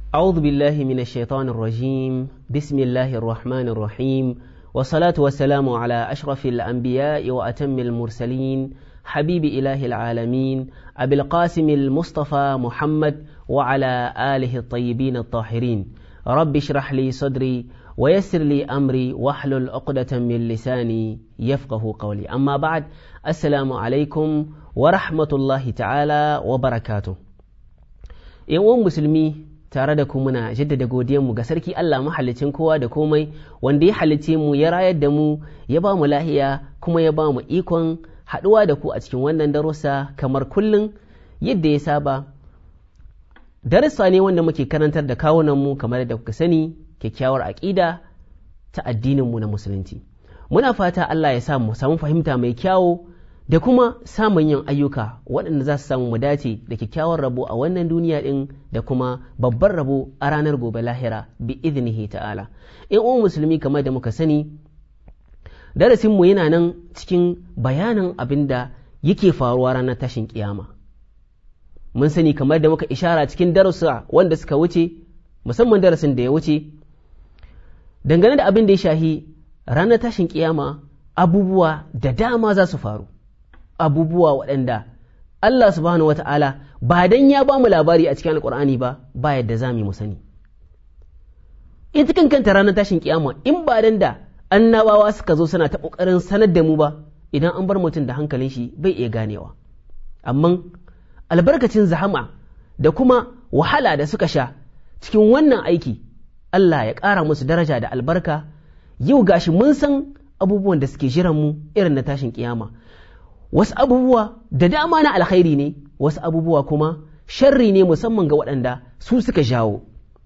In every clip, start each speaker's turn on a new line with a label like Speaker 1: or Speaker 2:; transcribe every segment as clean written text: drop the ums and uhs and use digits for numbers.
Speaker 1: أعوذ بالله من الشيطان الرجيم بسم الله الرحمن الرحيم والصلاة والسلام على أشرف الأنبياء وأتم المرسلين حبيب إله العالمين أبي القاسم المصطفى محمد وعلى آله الطيبين الطاهرين رب اشرح لي صدري ويسر لي أمري واحلل عقدة من لساني يفقه قولي أما بعد السلام عليكم ورحمة الله تعالى وبركاته يوم مسلمي tare da ku muna jaddada godiyanmu ga sarki Allah mahallicin kowa da komai wanda ya halicce mu ya rayar da mu ya ba mu lahiya kuma ya ba mu ikon haɗuwa da ku a cikin wannan darussa kamar kullum yadda ya saba. Darussa ne wanda muke karantar da kawunan mu kamar da kuka sani kyakkyawar aƙida ta addinin mu na musulunci. Muna fata Allah ya sa mu samu fahimta mai kyawo da kuma samun yin ayyuka waɗanda za su samu mu dace da kyakkyawar rabo a wannan duniya ɗin da kuma babban rabo a ranar gobe lahira bi iznihi ta'ala. In uwan musulmi kamar da muka sani darasinmu yana nan cikin bayanin abin da yake faruwa ranar tashin kiyama. Mun sani kamar da muka ishara cikin darussa wanda suka wuce, musamman darasin da ya wuce, dangane da abin da ya shahi ranar tashin kiyama abubuwa da dama za su faru. Abubuwa waɗanda Allah subhanahu wata'ala ba dan ya ba mu labari a cikin alƙur'ani ba yadda za mu sani. Ita kanta ranar tashin kiyama in ba dan da annabawa suka zo suna ta ƙoƙarin sanar da mu ba, idan an bar mutum da hankalin shi bai iya ganewa. Amma albarkacin zahama da kuma wahala da suka sha cikin wannan aiki, Allah ya ƙara musu daraja da albarka. Yau gashi mun san abubuwan da suke jiran mu irin na tashin kiyama. Wasu abubuwa da dama na alkhairi ne, wasu abubuwa kuma sharri ne musamman ga waɗanda su suka jawo.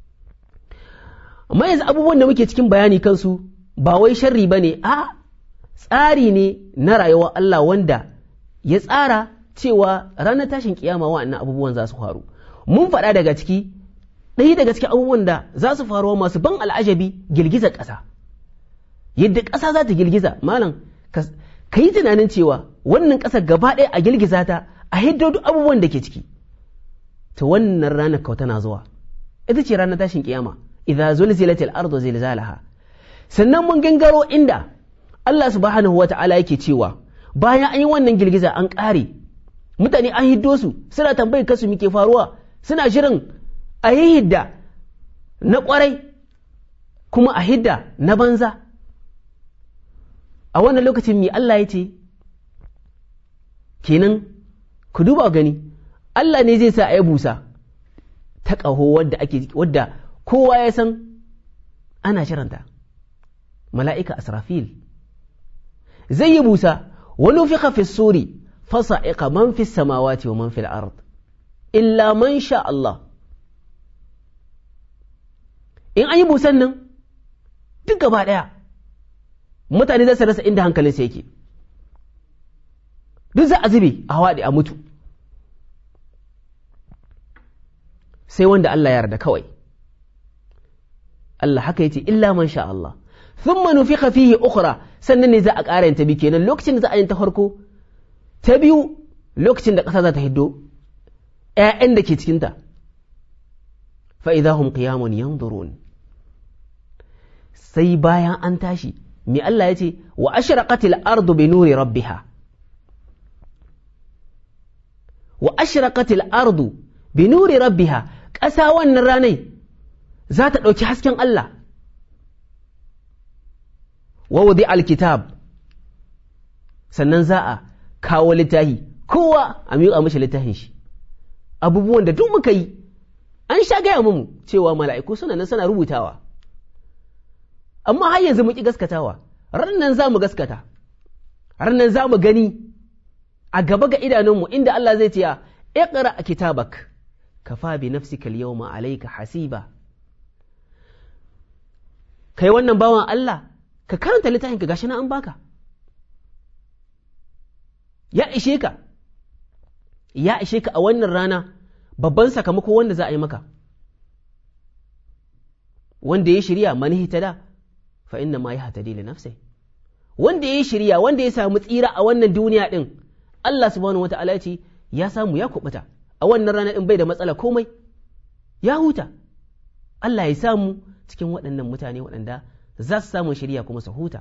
Speaker 1: Amma yanzu abubuwan da muke cikin bayani kansu ba wai sharri ba ne, a tsari ne na rayuwar Allah wanda ya tsara cewa ranar tashin kiyama wa'annan abubuwan za su faru. Mun faɗa daga ciki, ɗaya daga cikin abubuwan da za su faruwa masu ban al'ajabi girgizar ƙasa. Yadda ƙasa za ta girgiza, malam ka yi tunanin cewa wannan ƙasar gaba ɗaya a girgiza ta a hiddo duk abubuwan da ke ciki. Ta wannan ranar kau tana zuwa, ita ce ranar tashin kiyama, idza zulzilatil ardu zilzalaha. Sannan mun gangaro inda Allah subhanahu wata'ala yake cewa bayan an yi wannan girgiza an ƙare, mutane an hiddo su suna tambayar kasu muke faruwa, suna shirin a yi hidda na ƙwarai kuma a hidda na banza. A wannan lokacin mai Allah ya ce, kenan ku duba gani, Allah ne zai sa a yi busa ta ƙaho wadda kowa ya san ana shiranta, mala'ika Asrafil zai yi busa, wani fi fi suri fasa'iƙa man fi samawati wa man fi al'ard, illa man sha Allah. In an yi busan nan duk gaba ɗaya mutane za su rasa inda hankalinsa yake, duk za a zube a hawaɗe a mutu, sai wanda Allah ya yarda kawai. Allah haka yace illa man sha Allah. Thumma nufikha fihi ukhra, sannan ne za a ƙara yin ta biyu. Kenan lokacin da za a yin ta farko, ta biyu lokacin da ƙasa za ta hiddo ƴaƴan da ke cikinta, fa idahum qiyamun yanzurun. Sai bayan an tashi me Allah ya ce wa ashraqatil ardu bi nuri rabbiha, wa ashraqatil ardu bi nuri rabbiha, ƙasa wannan ranai za ta ɗauki hasken Allah. Wa wudi alkitab, sannan za a kawo littafi, kowa a miƙa mashi littafin shi. Abubuwan da duk muka yi an sha gaya mu cewa mala'iku suna nan suna rubutawa, amma har yanzu mu ƙi gaskatawa. Rannan za mu gaskata, rannan za mu gani a gaba ga idanunmu inda Allah zai ce iqra kitabak kafa bi nafsika al-yawma alayka hasiba. Kai wannan bawan Allah ka karanta littafinka, gashi na an baka, ya ishe ka a wannan rana babban sakamako wanda za a yi maka. Wanda ya shirya mani hitada fa inna ma yahtadi li nafsi, wanda ya shirya, wanda ya samu tsira a wannan duniya din, Allah subhanahu wata'ala ya ce ya samu ya kubuta a wannan rana din, bai da matsala komai, ya huta. Allah ya samu cikin waɗannan mutane waɗanda za su samu shari'a kuma su huta.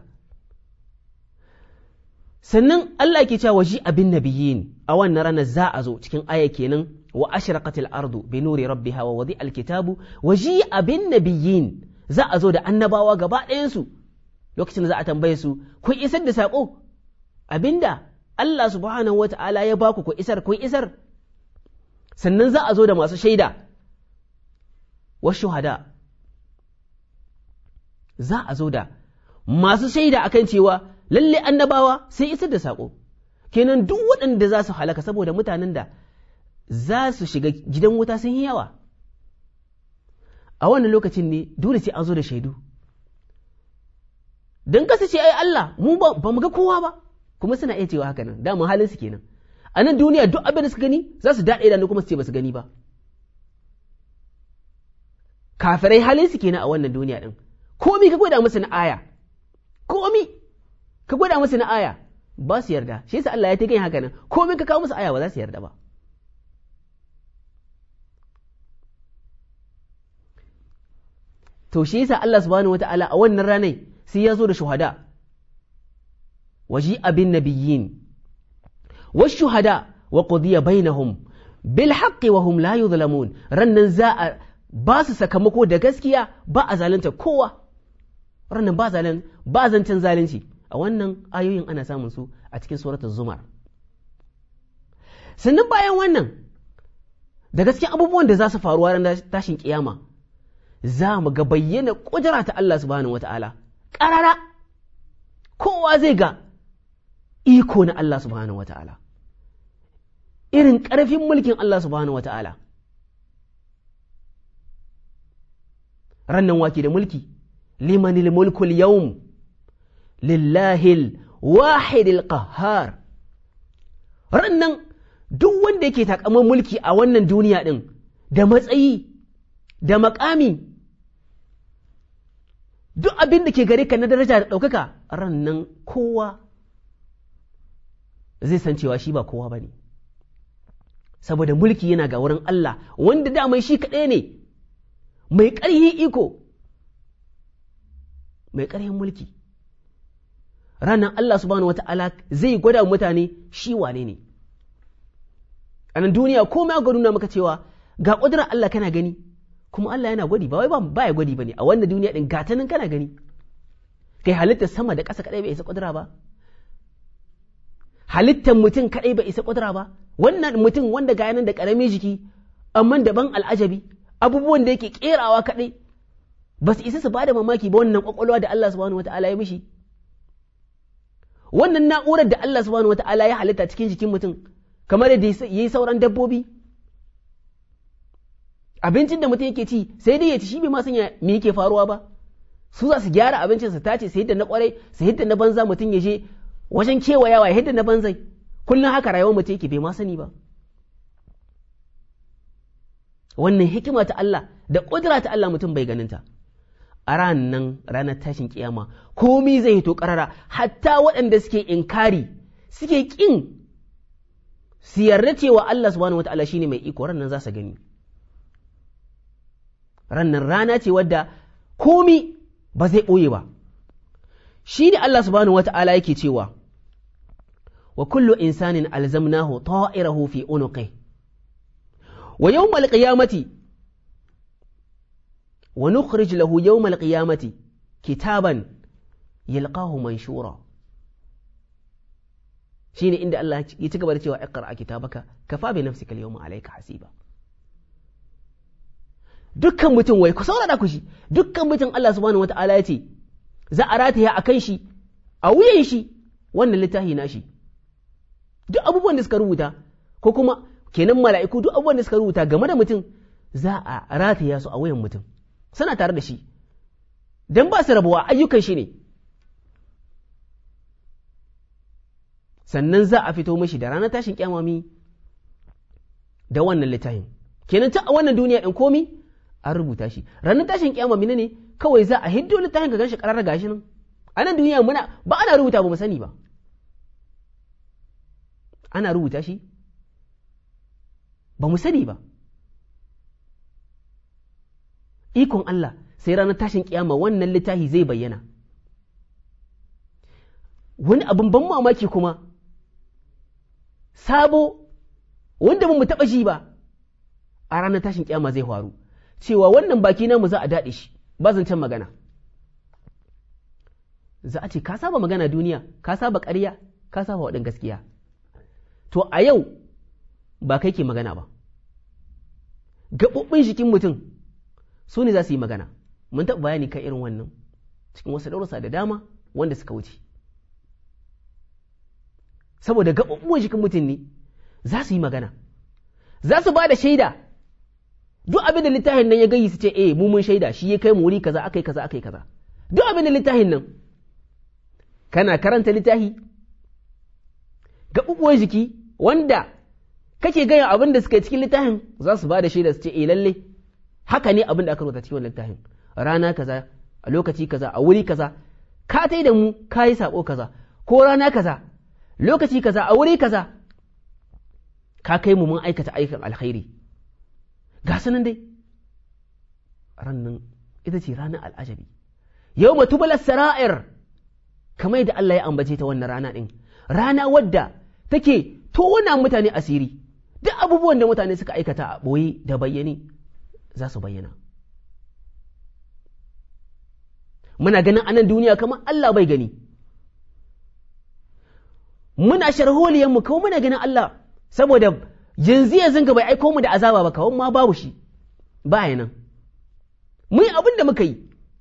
Speaker 1: Sannan Allah ke cewa waji abin nabiyyin a wannan ranar za a zo cikin aya kenan wa ashraqatil ardu bi nuri rabbiha wa wadi alkitabu waji abin nabiyyin za a zo da annabawa gaba ɗayan su lokacin da za a tambaye su kun isar da sako abinda Allah subhanahu wata'ala ya baku ku isar kun isar. Sannan za a zo da masu shaida wa shuhada za a zo da masu shaida akan cewa lalle annabawa sai isar da saƙo. Kenan duk waɗanda za su halaka saboda mutanen da za su shiga gidan wuta sun yi yawa a wannan lokacin ne dole sai an zo da shaidu don kasa ce ai Allah mu ba mu ga kowa ba, kuma suna iya cewa haka nan dama halin su kenan. A nan duniya duk abin da suka gani za su daɗe da kuma su ce ba su gani ba. Kafirai halin su kenan a wannan duniya din. Komi ka gwada musu na aya, komi ka gwada musu na aya ba su yarda. Shi yasa Allah ya ta gani haka nan, komi ka kawo musu aya ba za su yarda ba. To shi yasa Allah subhanahu wata'ala a wannan ranai sai ya zo da shuhada, waji abin nabiyyin wa shuhada wa qudiya bainahum bil haqqi wa hum la yuzlamun. Rannan za a ba su sakamako da gaskiya, ba a zalunta kowa. Rannan ba zancen zalunci. A wannan ayoyin ana samun su a cikin suratul zumar. Sannan bayan wannan da gaskiya abubuwan da za su faruwa ran tashin kiyama, za mu ga bayyana ƙudura ta Allah subhanahu wata'ala ƙarara. Kowa zai ga iko na Allah subhanahu wata'ala, irin ƙarfin mulkin Allah subhanahu wata'ala. Rannan wake da mulki, limanil mulkul yawm lillahil wahidil qahhar. Rannan duk wanda yake takaman mulki a wannan duniya din da matsayi da makami, duk abin da ke gare ka na daraja da ɗaukaka, rannan kowa zai san cewa shi ba kowa ba ne, saboda mulki yana ga wurin Allah wanda damai shi kaɗai ne mai ƙarhin iko, mai ƙarhin mulki. Ranar Allah subhanahu wata'ala zai gwada mutane shi wane ne. A nan duniya komai ga nuna maka cewa ga ƙudurar Allah kana gani, kuma Allah yana gwadi, ba wai ba ya gwadi ba ne. A wannan duniya ɗin gatanin kana gani, kai halittar sama da ƙasa kaɗai bai isa ƙudura ba, halittar mutum kaɗai bai isa ƙudura ba. Wannan mutum wanda ga yanan da ƙaramin jiki amma daban al'ajabi, abubuwan da yake ƙerawa kaɗai ba su isa su ba da mamaki ba. Wannan ƙwaƙwalwa da Allah subhanahu wata'ala ya mishi, wannan na'urar da Allah subhanahu wata'ala ya halitta cikin jikin mutum, kamar yadda ya yi sauran dabbobi. Abincin da mutum yake ci sai dai ya ci, shi bai ma sanya me yake faruwa ba. Su za su gyara abincin su tace, sai yadda na kwarai sai yadda na banza, mutum ya je wajen kewayawa ya yadda na banzai. Kullum haka rayuwar mutum yake bai ma sani ba. Wannan hikima ta Allah da ƙudura ta Allah mutum bai ganinta. A ranar tashin kiyama komi zai hito ƙarara, hatta waɗanda suke inkari suke ƙin su yarda cewa Allah subhanahu wata'ala shine mai iko, rannan za su gani. Rannan rana ce wadda komi ba zai ɓoye ba. Shi ne Allah subhanahu wata'ala yake cewa wa kullu insanin alzamnahu ta'irahu fi unuqi wa yawmal qiyamati wa nukhrij lahu yawmal qiyamati kitaban yalqahu manshura. Shine inda Allah ya ci gaba da cewa iqra kitabaka kafa bi nafsika al-yawma alayka hasiba. Dukkan mutum, wai ku saurara ku shi, dukkan mutum Allah subhanahu wata'ala ya ce za a rataya a kan shi, a wuyan shi wannan littafi na shi. Duk abubuwan da suka rubuta, ko kuma kenan mala'iku, duk abubuwan da suka rubuta game da mutum za a rataya su a wuyan mutum, suna tare da shi don ba su rabuwa, ayyukan shi ne. Sannan za a fito mashi da ranar tashin kyamami da wannan littafin. Kenan ta a wannan duniya ɗin komi an rubuta shi. Ranar tashin kyamami ne kawai za a hiddo littafin ka ganshi ƙarar gashi nan. A nan duniya ba ana rubuta ba mu sani ba. Ana rubuta shi ba mu sani ba. ikon Allah sai ranar tashin kiyama wannan littafi zai bayyana. Wani abin ban mamaki kuma sabo wanda mu taɓa shi ba a ranar tashin kiyama zai faru, cewa wannan baki namu za a daɗe shi ba zancen magana. Za a ce ka saba magana duniya, ka saba ƙarya, ka saba waɗin gaskiya. To a yau ba kai ke magana ba, gaɓoɓin jikin mutum su ne za su yi magana. Mun taɓa bayani kan irin wannan cikin wasu darussa da dama wanda suka wuce. Saboda gaɓoɓin jikin mutum ne za su yi magana, za su ba da shaida. Duk abin da littafin nan ya gayi su ce mu mun shaida, shi ya kai mu wuri kaza, akai kaza, akai kaza. Duk abin da littafin nan kana karanta littafi, gaɓuɓuwan jiki wanda kake gaya abin da suka yi cikin littafin za su ba da shaida su ce lalle haka ne abin da aka rubuta cikin littafin, rana kaza a lokaci kaza a wuri kaza ka tai da mu ka yi sabo kaza, ko rana kaza lokaci kaza a wuri kaza ka kai mu mun aikata aikin alkhairi. Ga sanan dai rannan ita ce ranar al'ajabi, yau matubalar sara'ir, kamar da Allah ya ambace ta wannan rana ɗin, rana wadda take tona mutane asiri, duk abubuwan da mutane suka aikata a ɓoye da bayyane za su bayyana. Muna ganin anan duniya kamar Allah bai gani, muna sharholiyanmu kawai muna ganin Allah, saboda yanzu ga bai aiko mu da azaba ba, kawai ma babu shi ba nan. Mun yi abin da muka yi,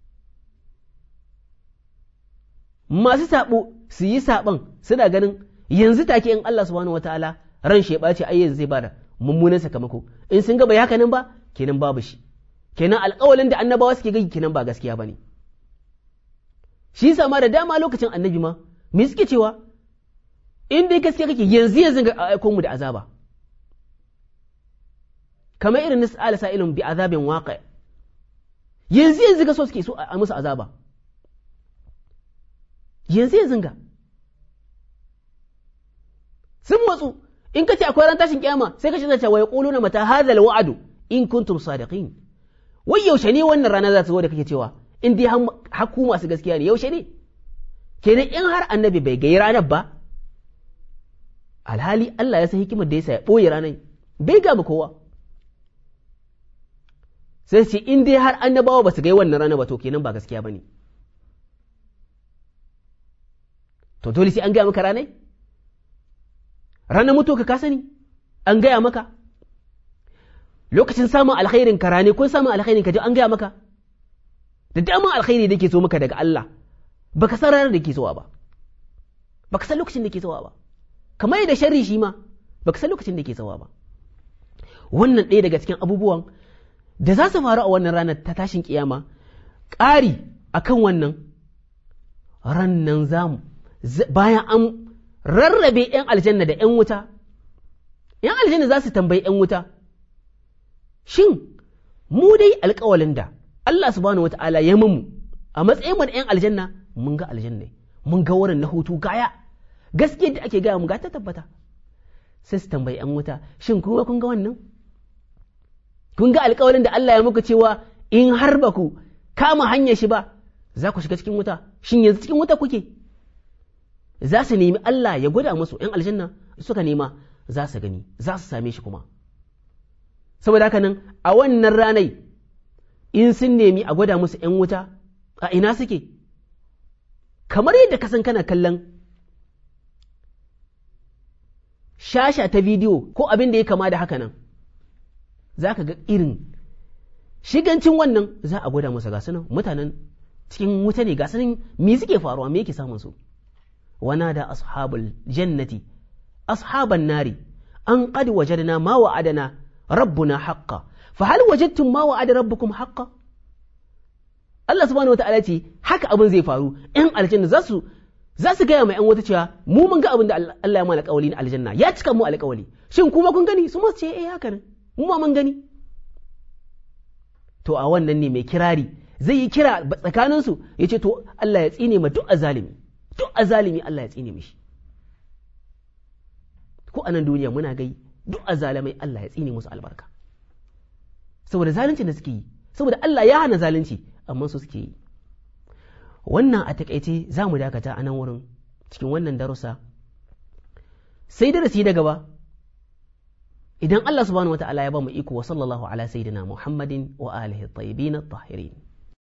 Speaker 1: masu saɓo su yi saɓon suna ganin yanzu take in Allah subhanahu wataala ran sheba ce ai yanzu zai bada mummunan sakamako, in sun ga bai haka nan ba kenan babu shi, kenan alƙawalin da annabawa suke gai kenan ba gaskiya bane. Shi yasa ma da dama lokacin annabi ma me suke cewa in dai gaskiya kake yanzu ga aiko mu da azaba, kamar irin nis'ala sa'ilun bi azabin waqi', yanzu ga so suke so a musu azaba, yanzu ga sun matsu. In kace akwai ran tashin kiyama sai kace zai ce wa yaquluna mata hadha alwa'du in kuntum sadiqin, wai yaushe ne wannan rana za ta zo da kake cewa in dai haku masu gaskiya ne, yaushe ne? Kenan in har annabi bai ga ranar ba, alhali Allah ya san hikimar da yasa ya boye ranar, bai ga kowa. Sai ce in dai har annabawa ba su ga wannan rana ba to kenan ba gaskiya bane. To dole sai an gaya maka ranai? Ranar mutu ka sani, an gaya maka. Lokacin samun alkhairin ka rane, kun samun alkhairin ka ji an gaya maka. Da daman alkhairi da ke so maka daga Allah, baka san ranar da ke sowa ba, baka san lokacin da ke sowa ba. Kamar da sharri shi ma, baka san lokacin da ke sowa ba. Wannan ɗaya daga cikin abubuwan da za su faru a wannan ranar ta tashin kiyama, ƙari akan wannan rannan zamu bayan an rarrabe ‘yan aljanna da ‘yan wuta, ‘yan aljanna za su tambayi ‘yan wuta, shin mu dai alƙawalin da Allah subhanahu wa ta'ala ya mu a matsayin da ‘yan aljanna mun ga aljanna, mun ga wurin na hutu gaya, gaskiyar da ake gaya mu ga ta tabbata. Sai su tambayi ‘yan wuta, shin kuma kun ga wannan? Kun ga alƙawalin da Allah ya muku cewa in har ba ku kama hanyar shi ba za ku shiga cikin wuta, shin yanzu cikin wuta kuke? Za su nemi Allah ya gwada musu ‘yan aljanna, suka nema za su gani, za su same shi kuma. Saboda haka nan a wannan ranai in sun nemi a gwada musu ‘yan wuta a ina suke, kamar yadda ka san kana kallon shasha ta bidiyo ko abin da ya kama da haka nan, za ka ga irin shigancin wannan za a gwada musu gasu nan mutanen cikin wuta ne, gasu nan me suke faruwa, me yake samun su. ونادى أصحاب الجنة أصحاب النار أن قد وجدنا ما وعدنا ربنا حقا فهل وجدتم ما وعد ربكم حقا. Allah subhanahu wa ta'ala ce haka abin zai faru, ‘yan aljanna za su gaya mai ‘yan wata cewa mu mun ga abin da Allah ya mana alƙawali na aljanna, ya cika mu alƙawali, shin kuma kun gani? Su masu ce haka ne, mu ma mun gani. To a wannan ne mai kirari zai yi kira tsakaninsu ya ce to Allah ya tsine ma duk azalimi, duk azalimi Allah ya tsine mishi. Ko a nan duniya muna gai duk azalamai Allah ya tsine musu albarka, saboda zaluncin da suke yi, saboda Allah ya hana zalunci amma su suke yi. Wannan a takaice za mu dakata a nan wurin cikin wannan darussa, sai darasi da gaba idan Allah subhanahu wa ta'ala ya ba mu iko. Wa sallallahu ala sayyidina Muhammadin wa alihi at-tayyibin at-tahirin.